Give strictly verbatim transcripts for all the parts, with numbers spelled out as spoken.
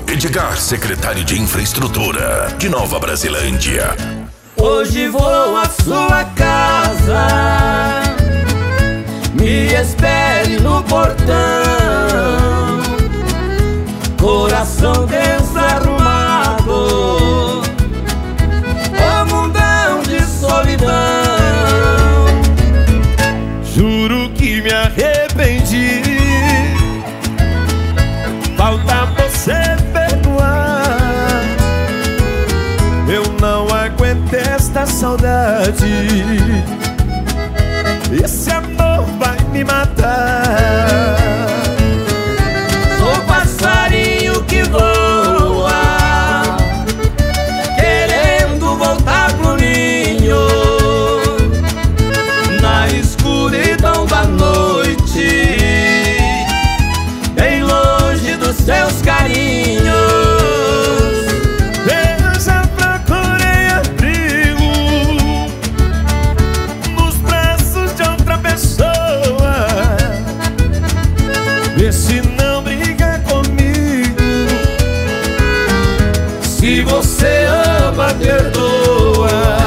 Edgar, secretário de Infraestrutura de Nova Brasilândia. Hoje vou à sua casa, me espere no portão. Coração desarrumado, ô mundão de solidão. Juro que me arrependi, falta você perdoar. Eu não aguento esta saudade, esse amor vai me matar. Sou passarinho que voa, querendo voltar pro ninho, na escuridão da noite, bem longe dos seus carinhos. Eu já procurei abrigo nos braços de outra pessoa. Vê se não briga comigo. Se você ama, perdoa.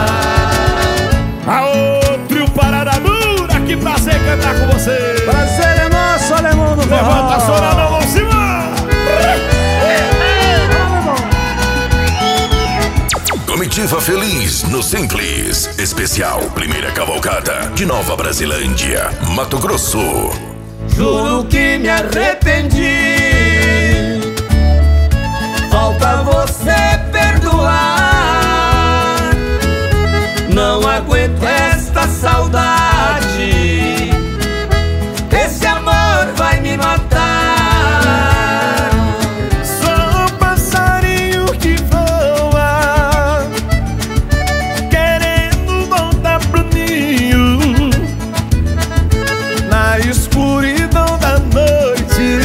Aô, trio Parada Dura, que prazer cantar com você. Prazer é nosso, alemão do forró. Levanta a sua mão, Simão. Comitiva Feliz no Simples. Especial Primeira Cavalcada de Nova Brasilândia, Mato Grosso. Juro que me arrependi, falta você perdoar. Não aguento esta saudade, esse amor vai me matar. Sou um passarinho que voa, querendo voltar pro ninho, na escuridão da noite,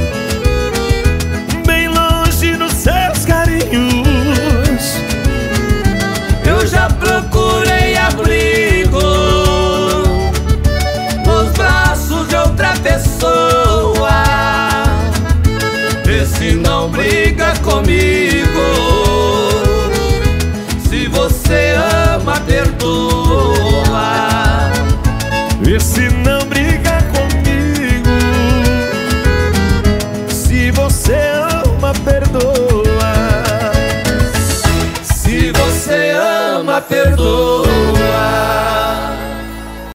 bem longe dos seus carinhos. Eu já procurei abrigo nos braços de outra pessoa. Vê se não briga comigo. Se você ama, perdoa. E se não briga comigo, se você ama, perdoa. Se você ama, perdoa.